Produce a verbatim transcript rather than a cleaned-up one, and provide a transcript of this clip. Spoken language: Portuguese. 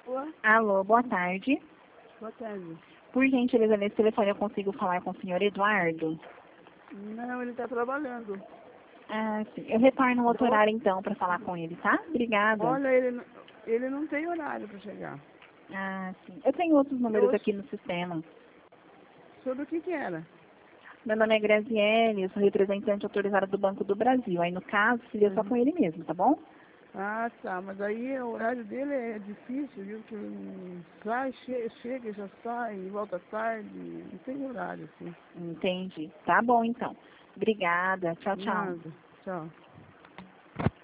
Alô? Alô, boa tarde. Boa tarde. Por gentileza, nesse telefone eu consigo falar com o senhor Eduardo? Não, ele está trabalhando. Ah, sim. Eu retorno outro Vou- horário então para falar com ele, tá? Obrigada. Olha, ele, não- ele não tem horário para chegar. Ah, sim. Eu tenho outros números Eu, aqui no sistema. sobre o que que era? Meu nome é Graziele, eu sou representante autorizada do Banco do Brasil. Aí, no caso, seria só Uhum. com ele mesmo, tá bom? Ah, tá, mas aí o horário dele é difícil, viu? Que ele sai, che chega, já sai, volta tarde, não tem horário, assim. Entendi. Tá bom, então. Obrigada. Tchau, tchau. Nada. Tchau.